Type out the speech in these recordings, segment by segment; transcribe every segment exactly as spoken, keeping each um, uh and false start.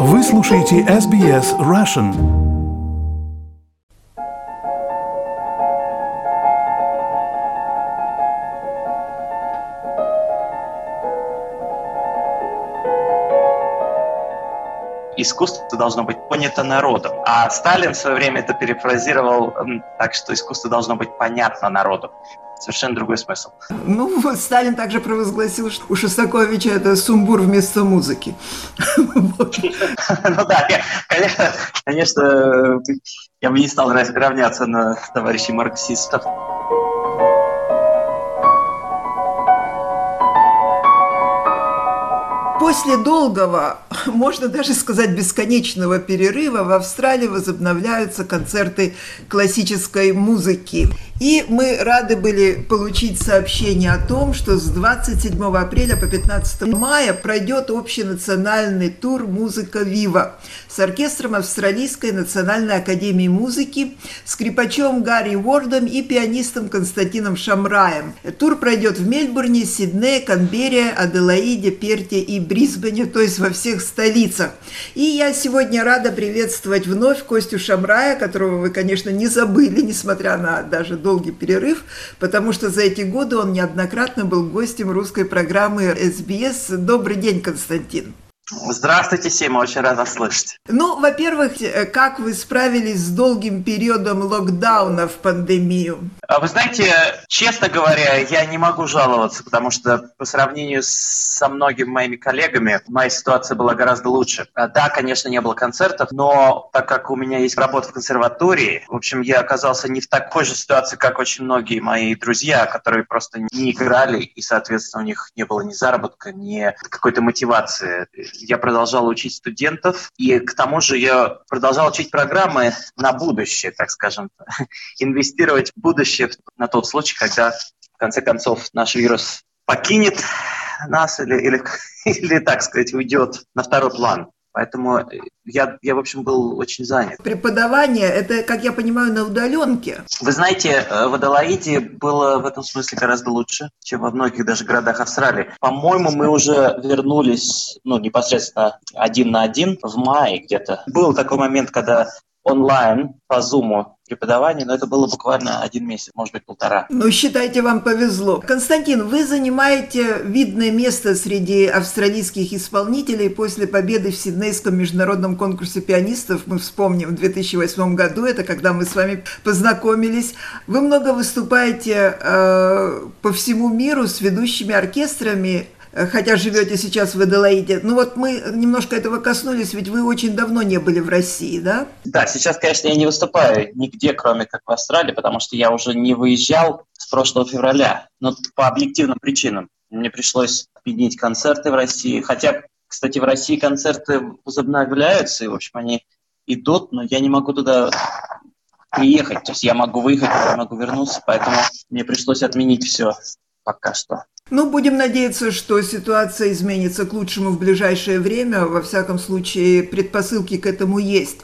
Вы слушаете эс би эс Russian. Искусство должно быть понято народом. А Сталин в свое время это перефразировал так, что искусство должно быть понятно народу. Совершенно другой смысл. Ну, вот Сталин также провозгласил, что у Шостаковича это сумбур вместо музыки. Ну да, конечно, конечно, я бы не стал равняться на товарищей марксистов. После долгого, можно даже сказать бесконечного перерыва в Австралии возобновляются концерты классической музыки. И мы рады были получить сообщение о том, что с двадцать седьмого апреля по пятнадцатое мая пройдет общенациональный тур «Музыка Вива» с оркестром Австралийской национальной академии музыки, скрипачом Гарри Уордом и пианистом Константином Шамраем. Тур пройдет в Мельбурне, Сиднее, Канберре, Аделаиде, Перте и Брисбене, то есть во всех столицах. И я сегодня рада приветствовать вновь Костю Шамрая, которого вы, конечно, не забыли, несмотря на даже долгий перерыв, потому что за эти годы он неоднократно был гостем русской программы эс би эс. Добрый день, Константин. Здравствуйте, Сима, очень рад вас слышать. Ну, во-первых, как вы справились с долгим периодом локдауна в пандемию? Вы знаете, честно говоря, я не могу жаловаться, потому что по сравнению со многими моими коллегами моя ситуация была гораздо лучше. Да, конечно, не было концертов, но так как у меня есть работа в консерватории, в общем, я оказался не в такой же ситуации, как очень многие мои друзья, которые просто не играли, и, соответственно, у них не было ни заработка, ни какой-то мотивации. Я продолжал учить студентов, и к тому же я продолжал учить программы на будущее, так скажем, инвестировать в будущее на тот случай, когда, в конце концов, наш вирус покинет нас или, или, или так сказать, уйдет на второй план. Поэтому я, я, в общем, был очень занят. Преподавание, это, как я понимаю, на удаленке? Вы знаете, в Аделаиде было в этом смысле гораздо лучше, чем во многих даже городах Австралии. По-моему, мы уже вернулись, ну, непосредственно один на один в мае где-то. Был такой момент, когда онлайн по Zoom преподавание, но это было буквально один месяц, может быть, полтора. Ну, считайте, вам повезло. Константин, вы занимаете видное место среди австралийских исполнителей после победы в Сиднейском международном конкурсе пианистов. Мы вспомним, в две тысячи восьмом году, это когда мы с вами познакомились. Вы много выступаете э, по всему миру с ведущими оркестрами, хотя живете сейчас в Аделаиде. Ну вот мы немножко этого коснулись, ведь вы очень давно не были в России, да? Да, сейчас, конечно, я не выступаю нигде, кроме как в Австралии, потому что я уже не выезжал с прошлого февраля. Но по объективным причинам. Мне пришлось отменить концерты в России. Хотя, кстати, в России концерты возобновляются, и, в общем, они идут, но я не могу туда приехать. То есть я могу выехать, я могу вернуться, поэтому мне пришлось отменить все пока что. Ну, будем надеяться, что ситуация изменится к лучшему в ближайшее время. Во всяком случае, предпосылки к этому есть.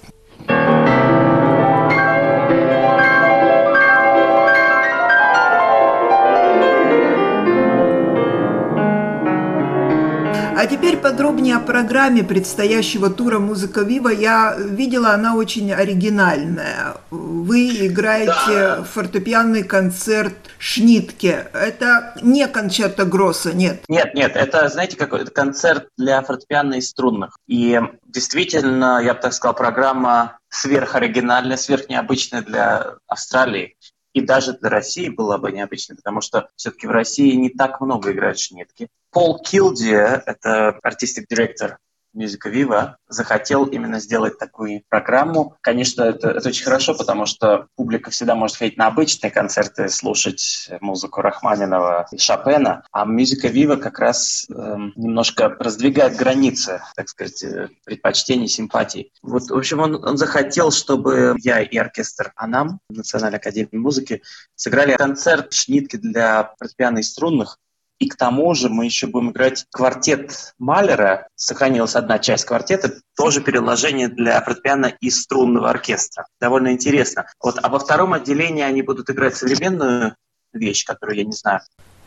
А теперь подробнее о программе предстоящего тура «Музыка Вива». Я видела, она очень оригинальная. Вы играете да. фортепианный концерт Шнитке. Это не концерто гросса, нет? Нет, нет, это, знаете, какой это концерт для фортепиано и струнных. И действительно, я бы так сказал, программа сверхоригинальная, сверхнеобычная для Австралии. И даже для России была бы необычной, потому что все-таки в России не так много играют шнитки. Пол Килди, это артистик директор «Музыка Вива», захотел именно сделать такую программу. Конечно, это, это очень хорошо, потому что публика всегда может ходить на обычные концерты, слушать музыку Рахманинова и Шопена, а «Музыка Вива» как раз э, немножко раздвигает границы, так сказать, предпочтений, симпатий. Вот, в общем, он, он захотел, чтобы я и оркестр «Анам» Национальной академии музыки сыграли концерт шнитки для фортепиано и струнных. И к тому же мы еще будем играть квартет Малера. Сохранилась одна часть квартета, тоже переложение для фортепиано и струнного оркестра. Довольно интересно. Вот, а во втором отделении они будут играть современную вещь, которую я не знаю.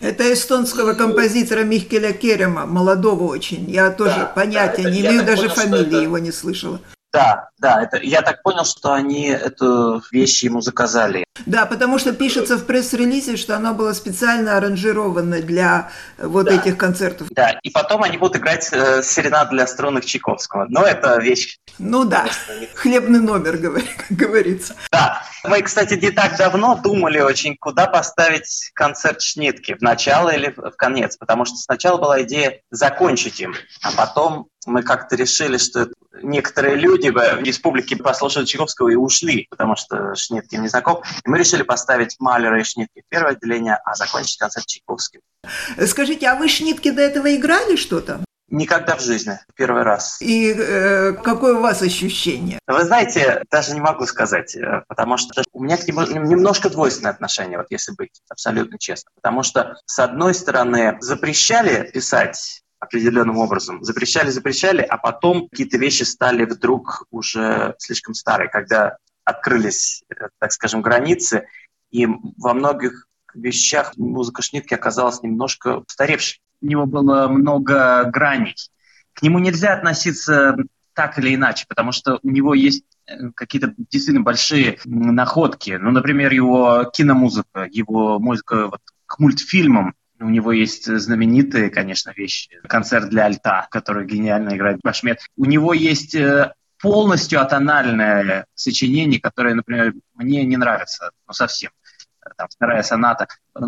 Это эстонского композитора Михкеля Керема, молодого очень. Я тоже Да, понятия да, не я имею, так даже понял, что фамилии это- его не слышала. Да, да, это, я так понял, что они эту вещь ему заказали. Да, потому что пишется в пресс-релизе, что она была специально аранжирована для вот Да. этих концертов. Да, и потом они будут играть э, серенад для струнных Чайковского. Но это вещь... Ну да, хлебный номер, говор- как говорится. Да, мы, кстати, не так давно думали очень, куда поставить концерт Шнитке, в начало или в конец, потому что сначала была идея закончить им, а потом мы как-то решили, что некоторые люди в республике послушали Чайковского и ушли, потому что Шнитке им не знаком. И мы решили поставить Малера и Шнитке в первое отделение, а закончить концерт Чайковским. Скажите, а вы Шнитке до этого играли что-то? Никогда в жизни, первый раз. И э, какое у вас ощущение? Вы знаете, даже не могу сказать, э, потому что у меня к нему немножко двойственное отношение, вот если быть абсолютно честным. Потому что, с одной стороны, запрещали писать определенным образом, запрещали, запрещали, а потом какие-то вещи стали вдруг уже слишком старые, когда открылись, э, так скажем, границы, и во многих вещах музыка Шнитке оказалась немножко устаревшей. У него было много граней. К нему нельзя относиться так или иначе, потому что у него есть какие-то действительно большие находки. Ну, например, его киномузыка, его музыка вот, к мультфильмам. У него есть знаменитые, конечно, вещи. Концерт для альта, который гениально играет Башмет. У него есть полностью атональное сочинение, которое, например, мне не нравится, ну, совсем. Там, вторая соната.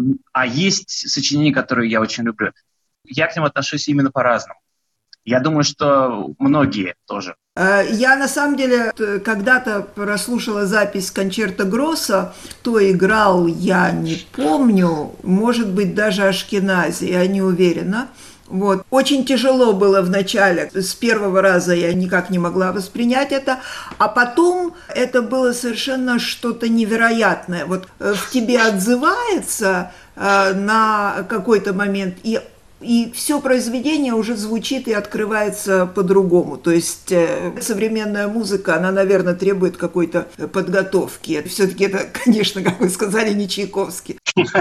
А есть сочинения, которые я очень люблю. Я к ним отношусь именно по-разному. Я думаю, что многие тоже. Я, на самом деле, когда-то прослушала запись концерта Гросса, кто играл, я не помню, может быть, даже Ашкенази, я не уверена. Вот. Очень тяжело было в начале, с первого раза я никак не могла воспринять это, а потом это было совершенно что-то невероятное. Вот в тебе отзывается э, на какой-то момент, и И все произведение уже звучит и открывается по-другому. То есть э, современная музыка, она, наверное, требует какой-то подготовки. Все-таки это, конечно, как вы сказали, не Чайковский.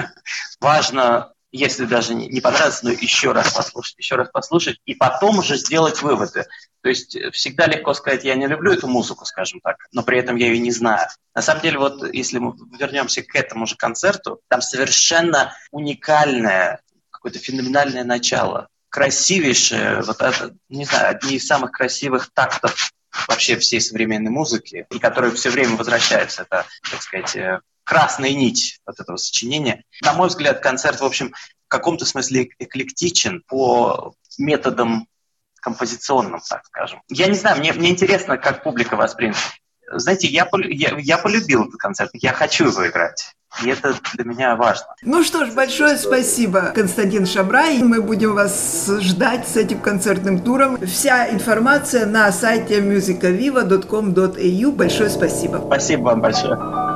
Важно, если даже не понравится, но еще раз послушать, еще раз послушать, и потом уже сделать выводы. То есть всегда легко сказать, я не люблю эту музыку, скажем так, но при этом я ее не знаю. На самом деле, вот если мы вернемся к этому же концерту, там совершенно уникальное, какое-то феноменальное начало, красивейшее, вот это, не знаю, одни из самых красивых тактов вообще всей современной музыки, и которые все время возвращаются. Это, так сказать, красная нить вот этого сочинения. На мой взгляд, концерт, в общем, в каком-то смысле эклектичен по методам композиционным, так скажем. Я не знаю, мне, мне интересно, как публика воспримет. Знаете, я, я, я полюбил этот концерт, я хочу его играть. И это для меня важно. Ну что ж, большое спасибо, Константин Шамрай. Мы будем вас ждать с этим концертным туром. Вся информация на сайте музыка вива точка ком точка эй ю. Большое спасибо. Спасибо вам большое.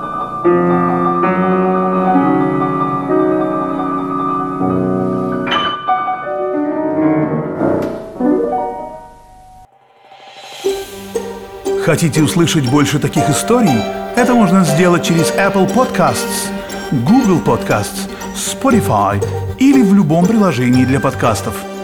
Хотите услышать больше таких историй? Это можно сделать через Apple Podcasts, Google Podcasts, Spotify или в любом приложении для подкастов.